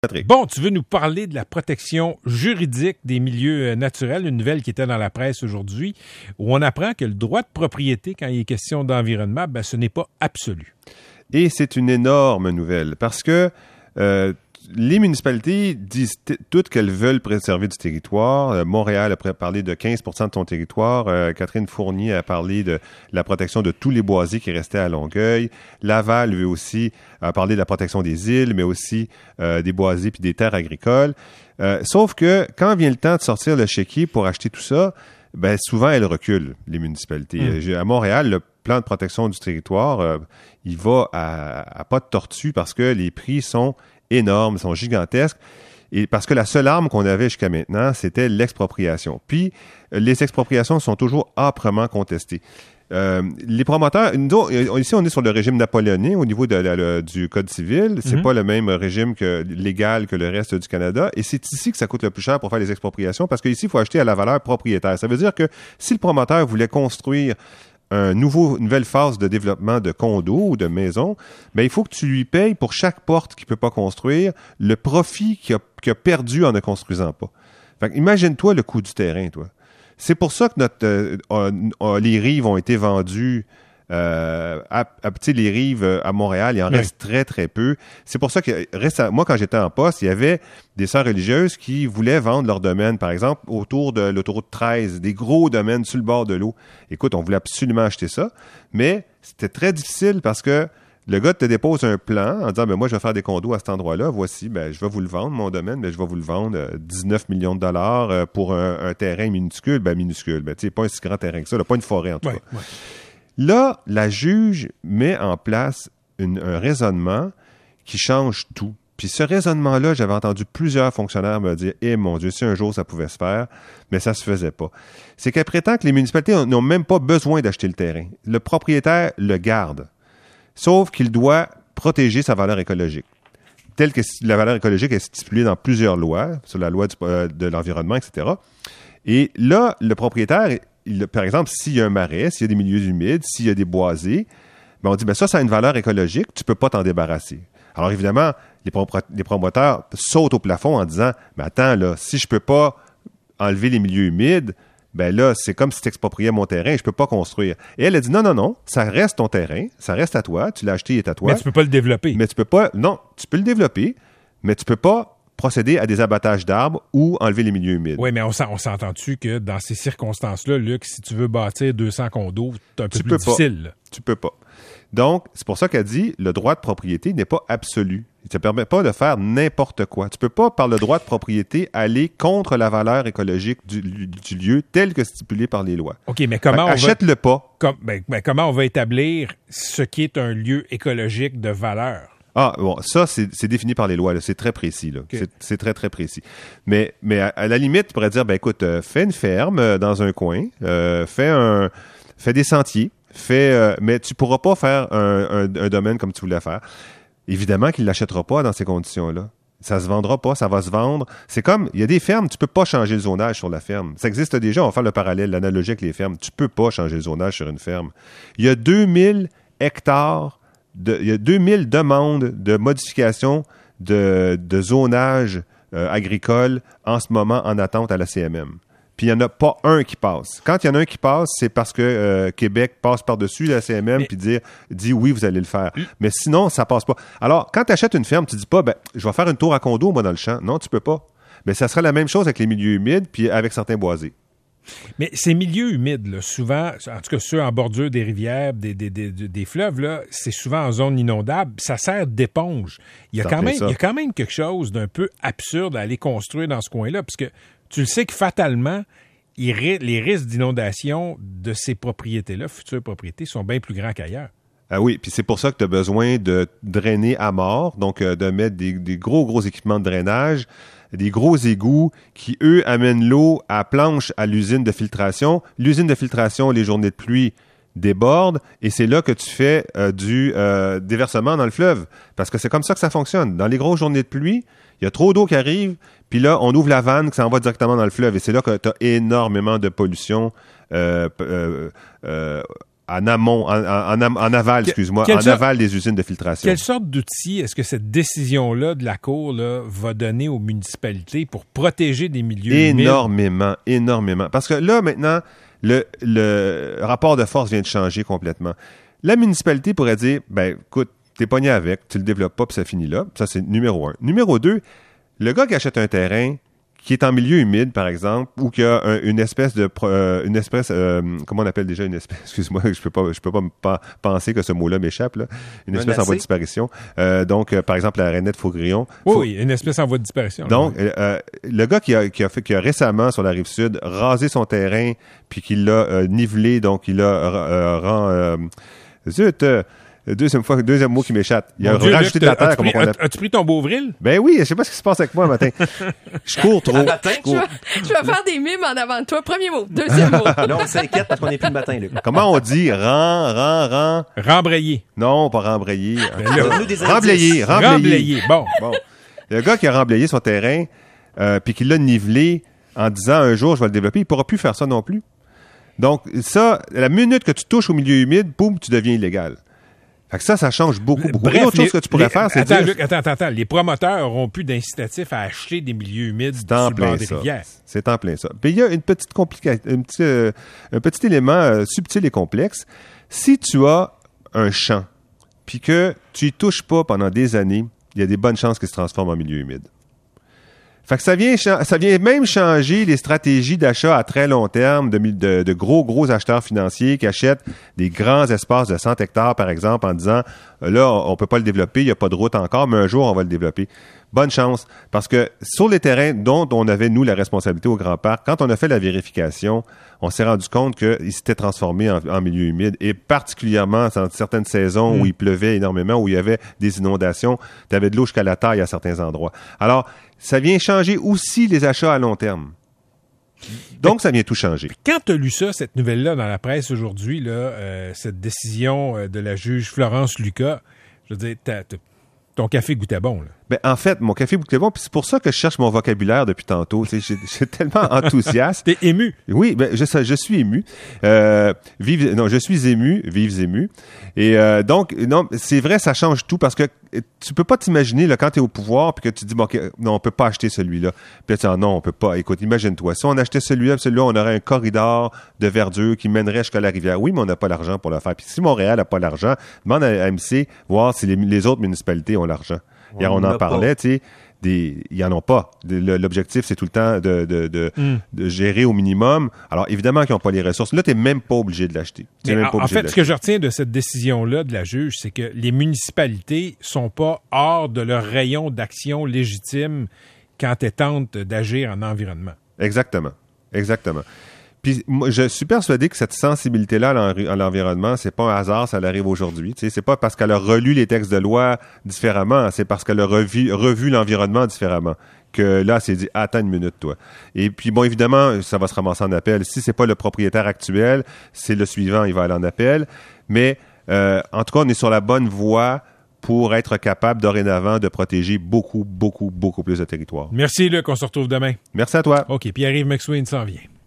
Patrick. Bon, tu veux nous parler de la protection juridique des milieux naturels, une nouvelle qui était dans la presse aujourd'hui, où on apprend que le droit de propriété, quand il est question d'environnement, ce n'est pas absolu. Et c'est une énorme nouvelle parce que les municipalités disent toutes qu'elles veulent préserver du territoire. Montréal a parlé de 15% de son territoire. Catherine Fournier a parlé de la protection de tous les boisés qui restaient à Longueuil. Laval, lui aussi, a parlé de la protection des îles, mais aussi des boisés puis des terres agricoles. Sauf que quand vient le temps de sortir le chéquier pour acheter tout ça, souvent, elles reculent, les municipalités. À Montréal, le plan de protection du territoire, il va à pas de tortue parce que les prix sont énormes, sont gigantesques. Et parce que la seule arme qu'on avait jusqu'à maintenant, c'était l'expropriation. Puis, les expropriations sont toujours âprement contestées. Les promoteurs, ici, on est sur le régime napoléonien au niveau du Code civil. C'est pas le même régime légal que le reste du Canada. Et c'est ici que ça coûte le plus cher pour faire les expropriations parce qu'ici, il faut acheter à la valeur propriétaire. Ça veut dire que si le promoteur voulait construire une nouvelle phase de développement de condos ou de maisons, il faut que tu lui payes pour chaque porte qu'il peut pas construire le profit qu'il a perdu en ne construisant pas. Fait que imagine-toi le coût du terrain, toi. C'est pour ça que les rives ont été vendues les rives à Montréal, il en reste très, très peu. C'est pour ça que moi, quand j'étais en poste, il y avait des sœurs religieuses qui voulaient vendre leur domaine, par exemple, autour de l'autoroute 13, des gros domaines sur le bord de l'eau. Écoute, on voulait absolument acheter ça, mais c'était très difficile parce que le gars te dépose un plan en disant, moi, je vais faire des condos à cet endroit-là. Voici, je vais vous le vendre, mon domaine, mais je vais vous le vendre 19 millions de dollars pour un terrain minuscule. Minuscule. Pas un si grand terrain que ça, pas une forêt, en tout cas. Ouais. Là, la juge met en place un raisonnement qui change tout. Puis ce raisonnement-là, j'avais entendu plusieurs fonctionnaires me dire « mon Dieu, si un jour ça pouvait se faire », mais ça se faisait pas. C'est qu'elle prétend que les municipalités n'ont même pas besoin d'acheter le terrain. Le propriétaire le garde. Sauf qu'il doit protéger sa valeur écologique. Telle que la valeur écologique est stipulée dans plusieurs lois, sur la loi de l'environnement, etc. Et là, le propriétaire... par exemple, s'il y a un marais, s'il y a des milieux humides, s'il y a des boisés, on dit, ça a une valeur écologique, tu peux pas t'en débarrasser. Alors, évidemment, les promoteurs sautent au plafond en disant, mais attends, là, si je peux pas enlever les milieux humides, c'est comme si tu expropriais mon terrain, je peux pas construire. Et elle a dit, non, ça reste ton terrain, ça reste à toi, tu l'as acheté, il est à toi. Mais tu peux pas le développer. Mais tu peux pas, non, tu peux le développer, mais tu peux pas procéder à des abattages d'arbres ou enlever les milieux humides. Oui, mais on s'entend-tu que dans ces circonstances-là, Luc, si tu veux bâtir 200 condos, c'est un peu plus difficile. Tu peux pas. Donc, c'est pour ça qu'elle dit le droit de propriété n'est pas absolu. Il ne te permet pas de faire n'importe quoi. Tu peux pas, par le droit de propriété, aller contre la valeur écologique du lieu tel que stipulé par les lois. OK, mais comment achète-le pas. Comment on va établir ce qui est un lieu écologique de valeur? Ah, bon, ça, c'est défini par les lois, là. C'est très précis, là. Okay. C'est très, très précis. Mais à la limite, tu pourrais dire, écoute, fais une ferme dans un coin, fais des sentiers, mais tu pourras pas faire un domaine comme tu voulais faire. Évidemment qu'il l'achètera pas dans ces conditions-là. Ça se vendra pas, ça va se vendre. C'est comme, il y a des fermes, tu peux pas changer le zonage sur la ferme. Ça existe déjà, on va faire le parallèle, l'analogie avec les fermes. Tu peux pas changer le zonage sur une ferme. Il y a 2000 hectares il y a 2000 demandes de modification de zonage agricole en ce moment en attente à la CMM. Puis il n'y en a pas un qui passe. Quand il y en a un qui passe, c'est parce que Québec passe par-dessus la CMM puis dit oui, vous allez le faire. Mais sinon, ça passe pas. Alors, quand tu achètes une ferme, tu dis pas, je vais faire une tour à condo, moi, dans le champ. Non, tu peux pas. Mais ça serait la même chose avec les milieux humides puis avec certains boisés. Mais ces milieux humides, là, souvent, en tout cas ceux en bordure des rivières, des fleuves, là, c'est souvent en zone inondable. Ça sert d'éponge. Il y a quand même quelque chose d'un peu absurde à aller construire dans ce coin-là, parce que tu le sais que fatalement, les risques d'inondation de ces propriétés-là, futures propriétés, sont bien plus grands qu'ailleurs. Ah oui, puis c'est pour ça que tu as besoin de drainer à mort, donc de mettre des gros équipements de drainage, des gros égouts qui, eux, amènent l'eau à planche à l'usine de filtration. L'usine de filtration, les journées de pluie débordent et c'est là que tu fais du déversement dans le fleuve. Parce que c'est comme ça que ça fonctionne. Dans les grosses journées de pluie, il y a trop d'eau qui arrive, puis là, on ouvre la vanne qui s'en va directement dans le fleuve. Et c'est là que tu as énormément de pollution en amont, en aval, excuse-moi, en aval des usines de filtration. Quelle sorte d'outils est-ce que cette décision-là de la Cour là, va donner aux municipalités pour protéger des milieux humides? Énormément. Parce que là, maintenant, le rapport de force vient de changer complètement. La municipalité pourrait dire, ben, écoute, t'es pogné avec, tu le développes pas, puis ça finit là. Ça, c'est numéro 1. Numéro 2, le gars qui achète un terrain qui est en milieu humide, par exemple, ou qui a une espèce de... comment on appelle déjà une espèce? Excuse-moi, je peux pas penser que ce mot-là m'échappe, là. Une espèce en voie de disparition. Donc, par exemple, la rainette Faugrillon. Oui, une espèce en voie de disparition. Donc, le gars qui a récemment, sur la Rive-Sud, rasé son terrain, puis qui l'a nivelé, donc il l'a deuxième mot qui m'échappe. Il a rajouté de la terre. As-tu pris ton Beauvril? Ben oui, je sais pas ce qui se passe avec moi le matin. Je cours trop. Je vais faire des mimes en avant de toi. Premier mot, deuxième mot. Là, on s'inquiète parce qu'on n'est plus le matin, Luc. Comment on dit Rembrayer. Non, pas rembrayer. Remblayer. Bon. Le gars qui a remblayé son terrain, puis qui l'a nivelé en disant un jour je vais le développer, il pourra plus faire ça non plus. Donc, ça, la minute que tu touches au milieu humide, boum, tu deviens illégal. Fait que ça change beaucoup. Bref, l'autre chose que tu pourrais faire, c'est dire... Luc, attends. Les promoteurs n'auront plus d'incitatif à acheter des milieux humides sur le bord des rivières. C'est en plein ça. Puis il y a une petite complication, un petit élément subtil et complexe. Si tu as un champ, puis que tu y touches pas pendant des années, il y a des bonnes chances qu'il se transforme en milieu humide. Fait que ça vient même changer les stratégies d'achat à très long terme de gros acheteurs financiers qui achètent des grands espaces de 100 hectares, par exemple, en disant, là, on peut pas le développer, il n'y a pas de route encore, mais un jour, on va le développer. Bonne chance, parce que sur les terrains dont on avait, nous, la responsabilité au Grand Parc, quand on a fait la vérification, on s'est rendu compte qu'il s'était transformé en milieu humide, et particulièrement dans certaines saisons où il pleuvait énormément, où il y avait des inondations, tu avais de l'eau jusqu'à la taille à certains endroits. Alors, ça vient changer aussi les achats à long terme. Donc, ça vient tout changer. Quand tu as lu ça, cette nouvelle-là, dans la presse aujourd'hui, là, cette décision de la juge Florence Lucas, je veux dire, ton café goûtait bon, là. Ben, en fait, mon café goûtait bon, puis c'est pour ça que je cherche mon vocabulaire depuis tantôt. J'ai tellement enthousiaste. T'es ému. Oui, ben, je suis ému. Je suis ému, vives ému. Et donc, non, c'est vrai, ça change tout parce que tu peux pas t'imaginer, là, quand tu es au pouvoir, puis que tu dis, bon, okay, non, on peut pas acheter celui-là. Puis là, tu dis, non, on peut pas. Écoute, imagine-toi, si on achetait celui-là, on aurait un corridor de verdure qui mènerait jusqu'à la rivière. Oui, mais on n'a pas l'argent pour le faire. Puis si Montréal n'a pas l'argent, demande à MC voir si les autres municipalités ont l'argent. Hier, on en parlait, tu sais, ils en ont pas. L'objectif, c'est tout le temps de gérer au minimum. Alors, évidemment qu'ils n'ont pas les ressources. Là, tu n'es même pas obligé de l'acheter. En fait, ce que je retiens de cette décision-là de la juge, c'est que les municipalités sont pas hors de leur rayon d'action légitime quand elles tentent d'agir en environnement. Exactement. Puis moi, je suis persuadé que cette sensibilité-là à l'environnement, c'est pas un hasard, ça arrive aujourd'hui. Tu sais, c'est pas parce qu'elle a relu les textes de loi différemment, c'est parce qu'elle a revu l'environnement différemment que là, c'est dit, attends une minute, toi. Et puis, bon, évidemment, ça va se ramasser en appel. Si c'est pas le propriétaire actuel, c'est le suivant, il va aller en appel. Mais, en tout cas, on est sur la bonne voie pour être capable, dorénavant, de protéger beaucoup plus de territoire. Merci, Luc. On se retrouve demain. Merci à toi. OK. Pierre-Yves McSween s'en vient.